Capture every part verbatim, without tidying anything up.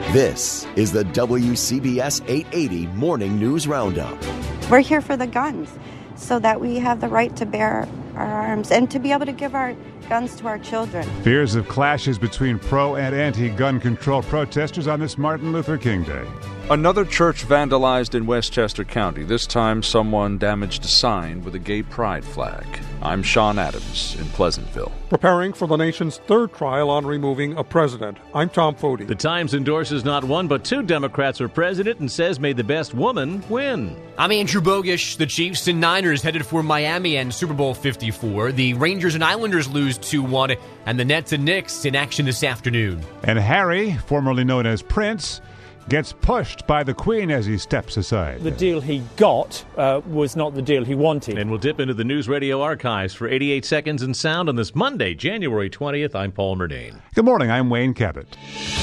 This is the W C B S eight eighty Morning News Roundup. We're here for the guns so that we have the right to bear our arms and to be able to give our guns to our children. Fears of clashes between pro and anti-gun control protesters on this Martin Luther King Day. Another church vandalized in Westchester County. This time, someone damaged a sign with a gay pride flag. I'm Sean Adams in Pleasantville. Preparing for the nation's third trial on removing a president. I'm Tom Foti. The Times endorses not one but two Democrats for president and says may the best woman win. I'm Andrew Bogish. The Chiefs and Niners headed for Miami and Super Bowl fifty-four. The Rangers and Islanders lose two one, and the Nets and Knicks in action this afternoon. And Harry, formerly known as Prince, gets pushed by the Queen as he steps aside. The deal he got uh, was not the deal he wanted. And we'll dip into the News Radio archives for eighty-eight seconds in sound on this Monday, January twentieth. I'm Paul Murnane. Good morning. I'm Wayne Cabot.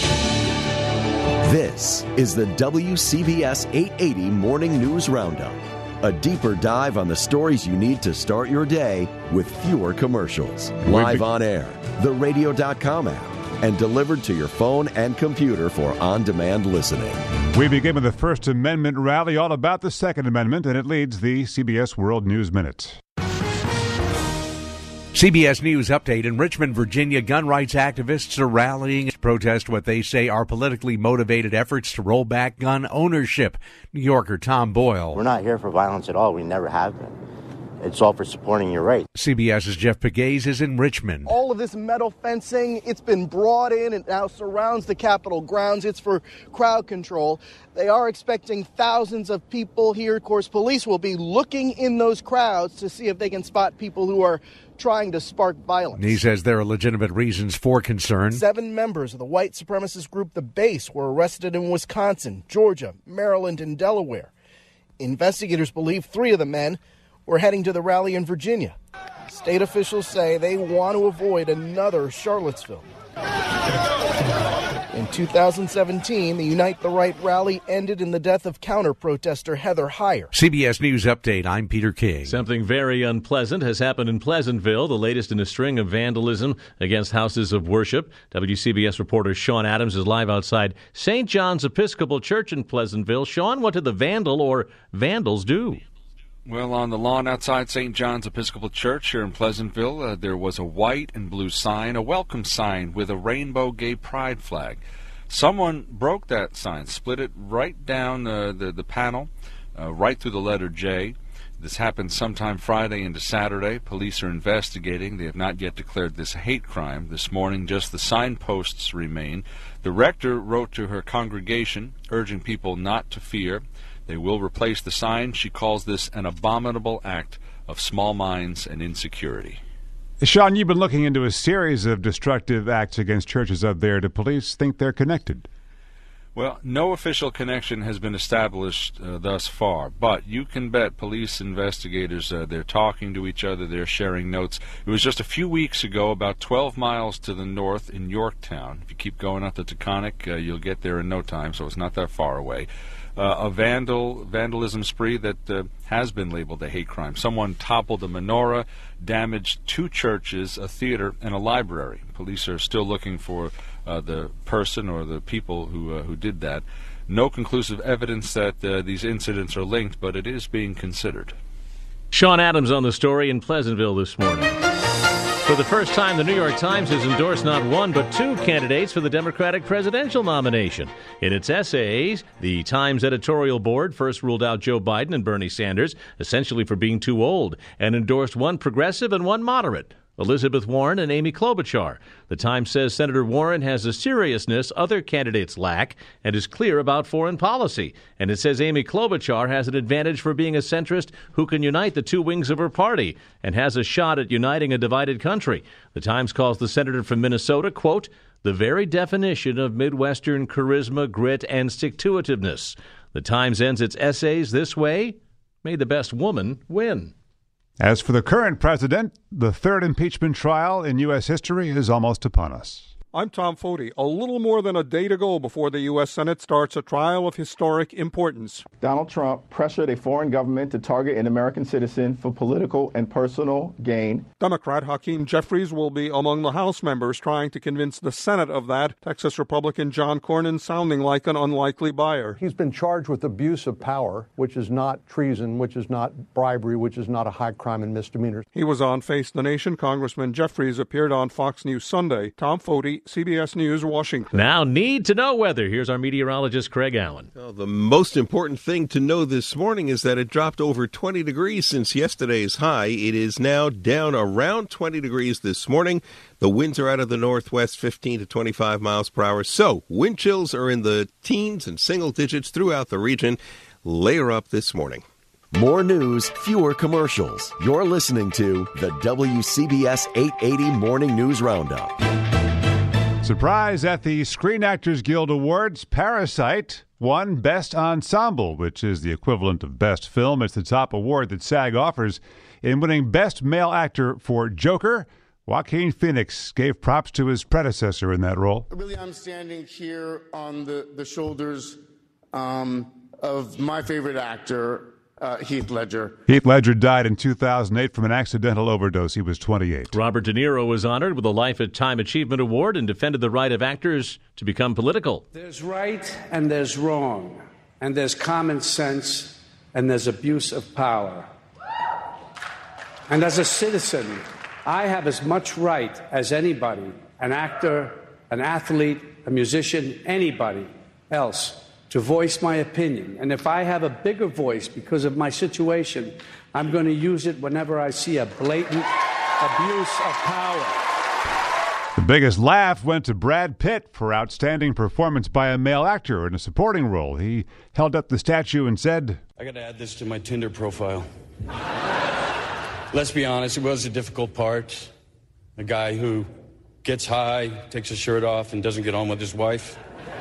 This is the W C B S eight eighty Morning News Roundup. A deeper dive on the stories you need to start your day with fewer commercials. Live on air, the radio dot com app, and delivered to your phone and computer for on-demand listening. We begin with the First Amendment rally, all about the Second Amendment, and it leads the C B S World News Minute. C B S News update. In Richmond, Virginia, gun rights activists are rallying to protest what they say are politically motivated efforts to roll back gun ownership. New Yorker Tom Boyle. We're not here for violence at all. We never have been. It's all for supporting your right. CBS's Jeff Pegues is in Richmond. All of this metal fencing, it's been brought in and now surrounds the Capitol grounds. It's for crowd control. They are expecting thousands of people here. Of course, police will be looking in those crowds to see if they can spot people who are trying to spark violence. He says there are legitimate reasons for concern. Seven members of the white supremacist group The Base were arrested in Wisconsin, Georgia, Maryland, and Delaware. Investigators believe three of the men were heading to the rally in Virginia. State officials say they want to avoid another Charlottesville. In two thousand seventeen, the Unite the Right rally ended in the death of counter-protester Heather Heyer. C B S News Update, I'm Peter King. Something very unpleasant has happened in Pleasantville, the latest in a string of vandalism against houses of worship. W C B S reporter Sean Adams is live outside Saint John's Episcopal Church in Pleasantville. Sean, what did the vandal or vandals do? Well, on the lawn outside Saint John's Episcopal Church here in Pleasantville, uh, there was a white and blue sign, a welcome sign with a rainbow gay pride flag. Someone broke that sign, split it right down uh, the, the panel, uh, right through the letter J. This happened sometime Friday into Saturday. Police are investigating. They have not yet declared this a hate crime. This morning, just the signposts remain. The rector wrote to her congregation, urging people not to fear. They will replace the sign. She calls this an abominable act of small minds and insecurity. Sean, you've been looking into a series of destructive acts against churches up there. Do police think they're connected? Well, no official connection has been established uh, thus far, but you can bet police investigators, uh, they're talking to each other, they're sharing notes. It was just a few weeks ago, about twelve miles to the north in Yorktown. If you keep going up the Taconic, uh, you'll get there in no time, so it's not that far away. Uh, a vandal vandalism spree that uh, has been labeled a hate crime. Someone toppled a menorah, damaged two churches, a theater, and a library. Police are still looking for uh, the person or the people who uh, who did that. No conclusive evidence that uh, these incidents are linked, but it is being considered. Sean Adams on the story in Pleasantville this morning. For the first time, the New York Times has endorsed not one but two candidates for the Democratic presidential nomination. In its essays, the Times editorial board first ruled out Joe Biden and Bernie Sanders, essentially for being too old, and endorsed one progressive and one moderate, Elizabeth Warren and Amy Klobuchar. The Times says Senator Warren has a seriousness other candidates lack and is clear about foreign policy. And it says Amy Klobuchar has an advantage for being a centrist who can unite the two wings of her party and has a shot at uniting a divided country. The Times calls the senator from Minnesota, quote, the very definition of Midwestern charisma, grit, and stick-to-itiveness. The Times ends its essays this way: may the best woman win. As for the current president, the third impeachment trial in U S history is almost upon us. I'm Tom Foti. A little more than a day to go before the U S. Senate starts a trial of historic importance. Donald Trump pressured a foreign government to target an American citizen for political and personal gain. Democrat Hakeem Jeffries will be among the House members trying to convince the Senate of that. Texas Republican John Cornyn sounding like an unlikely buyer. He's been charged with abuse of power, which is not treason, which is not bribery, which is not a high crime and misdemeanor. He was on Face the Nation. Congressman Jeffries appeared on Fox News Sunday. Tom Foti, C B S News, Washington. Now, need to know weather. Here's our meteorologist, Craig Allen. Well, the most important thing to know this morning is that it dropped over twenty degrees since yesterday's high. It is now down around twenty degrees this morning. The winds are out of the northwest, fifteen to twenty-five miles per hour. So wind chills are in the teens and single digits throughout the region. Layer up this morning. More news, fewer commercials. You're listening to the W C B S eight eighty Morning News Roundup. Surprise at the Screen Actors Guild Awards. Parasite won Best Ensemble, which is the equivalent of Best Film. It's the top award that SAG offers. In winning Best Male Actor for Joker, Joaquin Phoenix gave props to his predecessor in that role. Really, I'm standing here on the, the shoulders um, of my favorite actor, Uh, Heath Ledger. Heath Ledger died in two thousand eight from an accidental overdose. He was twenty-eight. Robert De Niro was honored with a Lifetime Achievement Award and defended the right of actors to become political. There's right and there's wrong, and there's common sense and there's abuse of power. And as a citizen, I have as much right as anybody, an actor, an athlete, a musician, anybody else, to voice my opinion. And if I have a bigger voice because of my situation, I'm going to use it whenever I see a blatant abuse of power. The biggest laugh went to Brad Pitt for outstanding performance by a male actor in a supporting role. He held up the statue and said, I got to add this to my Tinder profile. Let's be honest, it was a difficult part. A guy who gets high, takes his shirt off, and doesn't get on with his wife.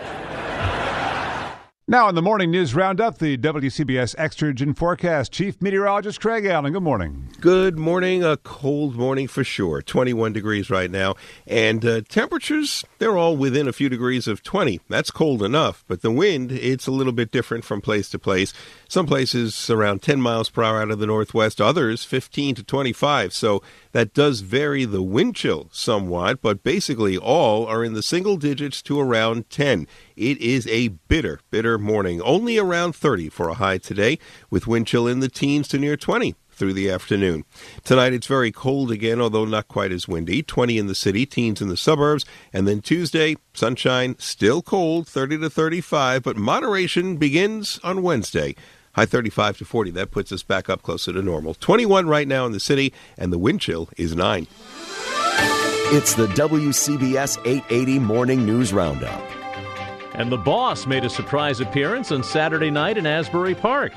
Now in the Morning News Roundup, the W C B S Extragen Forecast. Chief Meteorologist Craig Allen, good morning. Good morning. A cold morning for sure. twenty-one degrees right now. And uh, temperatures, they're all within a few degrees of twenty. That's cold enough. But the wind, it's a little bit different from place to place. Some places around ten miles per hour out of the northwest, others fifteen to twenty-five. So that does vary the wind chill somewhat, but basically all are in the single digits to around ten. It is a bitter, bitter morning. Only around thirty for a high today, with wind chill in the teens to near twenty through the afternoon. Tonight it's very cold again, although not quite as windy. twenty in the city, teens in the suburbs. And then Tuesday, sunshine, still cold, thirty to thirty-five, but moderation begins on Wednesday. High thirty-five to forty. That puts us back up closer to normal. twenty-one right now in the city, and the wind chill is nine. It's the W C B S eight eighty Morning News Roundup. And the Boss made a surprise appearance on Saturday night in Asbury Park.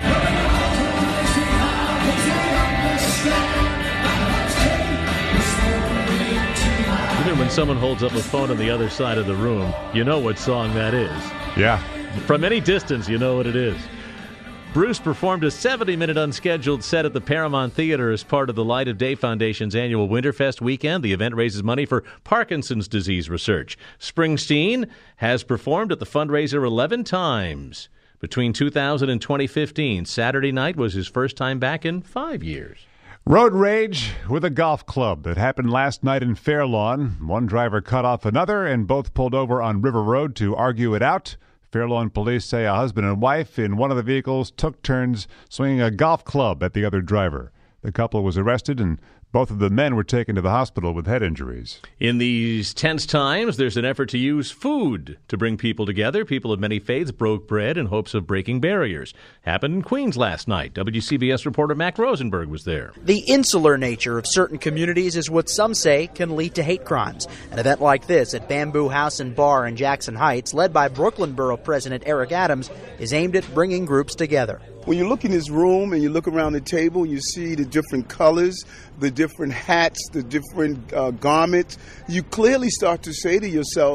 Even when someone holds up a phone on the other side of the room, you know what song that is. Yeah. From any distance, you know what it is. Bruce performed a seventy-minute unscheduled set at the Paramount Theater as part of the Light of Day Foundation's annual Winterfest weekend. The event raises money for Parkinson's disease research. Springsteen has performed at the fundraiser eleven times between two thousand and twenty fifteen. Saturday night was his first time back in five years. Road rage with a golf club that happened last night in Fairlawn. One driver cut off another and both pulled over on River Road to argue it out. Fairlawn police say a husband and wife in one of the vehicles took turns swinging a golf club at the other driver. The couple was arrested, and both of the men were taken to the hospital with head injuries. In these tense times, there's an effort to use food to bring people together. People of many faiths broke bread in hopes of breaking barriers. Happened in Queens last night. W C B S reporter Mac Rosenberg was there. The insular nature of certain communities is what some say can lead to hate crimes. An event like this at Bamboo House and Bar in Jackson Heights, led by Brooklyn Borough President Eric Adams, is aimed at bringing groups together. When you look in this room and you look around the table, you see the different colors, the different hats, the different uh, garments. You clearly start to say to yourself,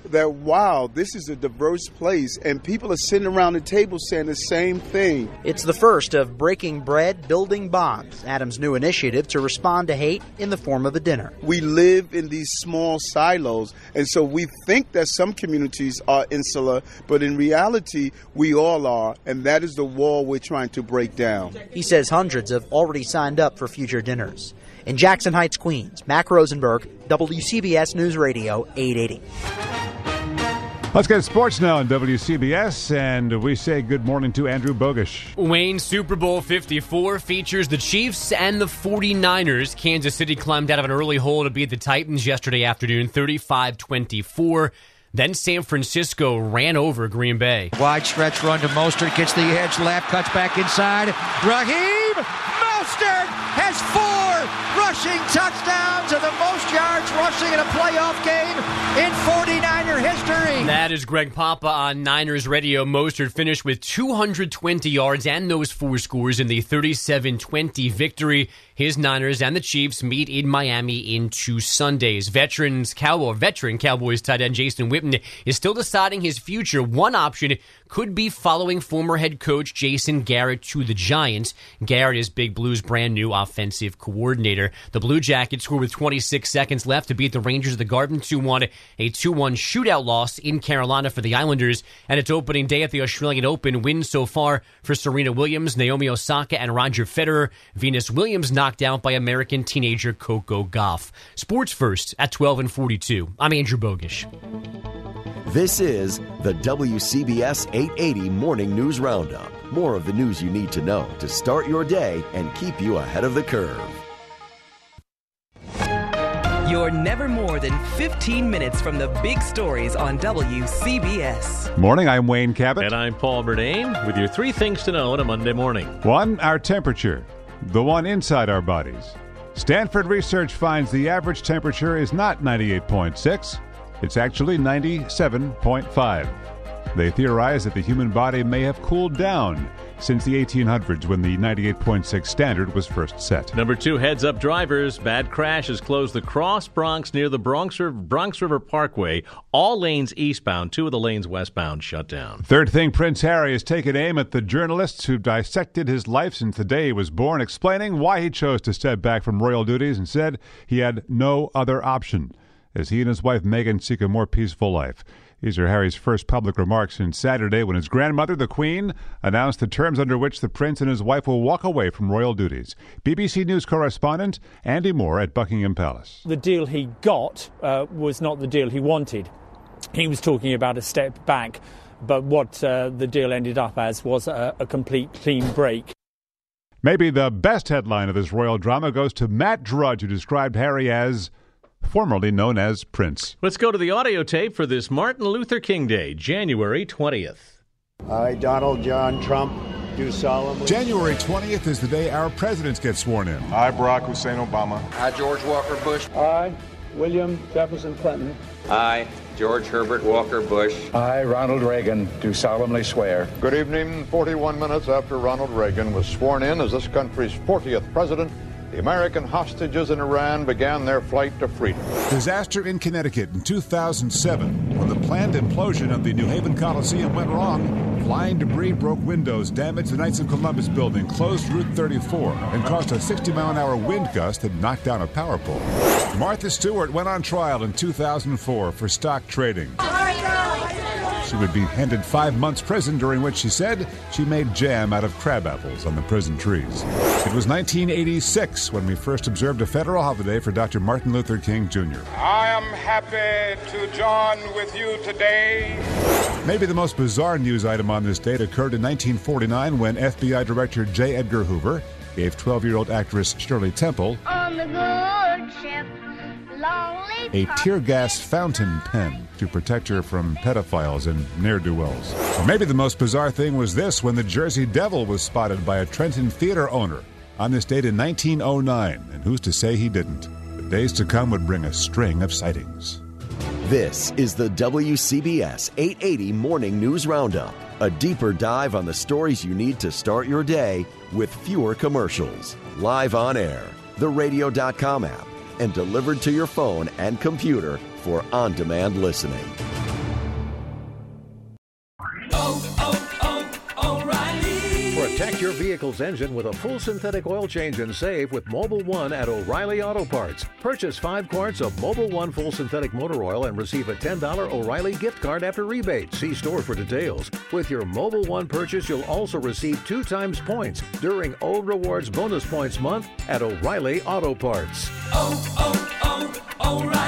that, wow, this is a diverse place, and people are sitting around the table saying the same thing. It's the first of Breaking Bread, Building Bonds, Adams' new initiative to respond to hate in the form of a dinner. We live in these small silos, and so we think that some communities are insular, but in reality, we all are, and that is the wall we're trying to break down. He says hundreds have already signed up for future dinners. In Jackson Heights, Queens, Mac Rosenberg, W C B S News Radio eight eighty. Let's get sports now on W C B S, and we say good morning to Andrew Bogish. Wayne, Super Bowl fifty-four features the Chiefs and the forty-niners. Kansas City climbed out of an early hole to beat the Titans yesterday afternoon, thirty-five twenty-four. Then San Francisco ran over Green Bay. Wide stretch run to Mostert, gets the edge left, cuts back inside. Raheem Mostert has four rushing touchdowns and the most yards rushing in a playoff game in forty-niner history. That is Greg Papa on Niners Radio. Mostert finished with two hundred twenty yards and those four scores in the thirty-seven twenty victory. His Niners and the Chiefs meet in Miami in two Sundays. Veterans Cowboy, veteran Cowboys tight end Jason Witten is still deciding his future. One option could be following former head coach Jason Garrett to the Giants. Garrett is Big Blue's brand new offensive coordinator. The Blue Jackets scored with twenty-six seconds left to beat the Rangers of the Garden two one, a two one shootout loss in Carolina for the Islanders. And its opening day at the Australian Open, wins so far for Serena Williams, Naomi Osaka, and Roger Federer. Venus Williams knocked out by American teenager Coco Gauff. Sports First at twelve and forty-two. I'm Andrew Bogish. This is the W C B S eight eighty Morning News Roundup. More of the news you need to know to start your day and keep you ahead of the curve. You're never more than fifteen minutes from the big stories on W C B S. Morning, I'm Wayne Cabot. And I'm Paul Burdane with your three things to know on a Monday morning. One, our temperature, the one inside our bodies. Stanford research finds the average temperature is not ninety-eight point six. It's actually ninety-seven point five. They theorize that the human body may have cooled down since the eighteen hundreds when the ninety-eight point six standard was first set. Number two, heads up drivers. Bad crash has closed the Cross Bronx near the Bronx, Bronx River Parkway. All lanes eastbound, two of the lanes westbound shut down. Third thing, Prince Harry has taken aim at the journalists who dissected his life since the day he was born, explaining why he chose to step back from royal duties and said he had no other option as he and his wife Meghan seek a more peaceful life. These are Harry's first public remarks since Saturday when his grandmother, the Queen, announced the terms under which the prince and his wife will walk away from royal duties. B B C News correspondent Andy Moore at Buckingham Palace. The deal he got uh, was not the deal he wanted. He was talking about a step back, but what uh, the deal ended up as was a, a complete clean break. Maybe the best headline of this royal drama goes to Matt Drudge, who described Harry as formerly known as Prince. Let's go to the audio tape for this Martin Luther King Day, January twentieth. I, Donald John Trump, do solemnly. January twentieth is the day our presidents get sworn in. I, Barack Hussein Obama. I, George Walker Bush. I, William Jefferson Clinton. I, George Herbert Walker Bush. I, Ronald Reagan, do solemnly swear. Good evening. forty-one minutes after Ronald Reagan was sworn in as this country's fortieth president, the American hostages in Iran began their flight to freedom. Disaster in Connecticut in two thousand seven. When the planned implosion of the New Haven Coliseum went wrong, flying debris broke windows, damaged the Knights of Columbus building, closed Route thirty-four, and caused a sixty mile an hour wind gust that knocked down a power pole. Martha Stewart went on trial in two thousand four for stock trading. She would be handed five months prison, during which she said she made jam out of crab apples on the prison trees. It was nineteen eighty-six when we first observed a federal holiday for Doctor Martin Luther King Junior I am happy to join with you today. Maybe the most bizarre news item on this date occurred in nineteen forty-nine when F B I Director J. Edgar Hoover gave twelve-year-old actress Shirley Temple on the good ship, a tear gas fountain pen to protect her from pedophiles and ne'er-do-wells. Or maybe the most bizarre thing was this, when the Jersey Devil was spotted by a Trenton theater owner on this date in nineteen oh nine, and who's to say he didn't? The days to come would bring a string of sightings. This is the W C B S eight eighty Morning News Roundup, a deeper dive on the stories you need to start your day with fewer commercials. Live on air, the radio dot com app, and delivered to your phone and computer for on-demand listening. Protect your vehicle's engine with a full synthetic oil change and save with Mobil one at O'Reilly Auto Parts. Purchase five quarts of Mobil one full synthetic motor oil and receive a ten dollars O'Reilly gift card after rebate. See store for details. With your Mobil one purchase, you'll also receive two times points during O Rewards Bonus Points Month at O'Reilly Auto Parts. Oh, oh, oh, O'Reilly.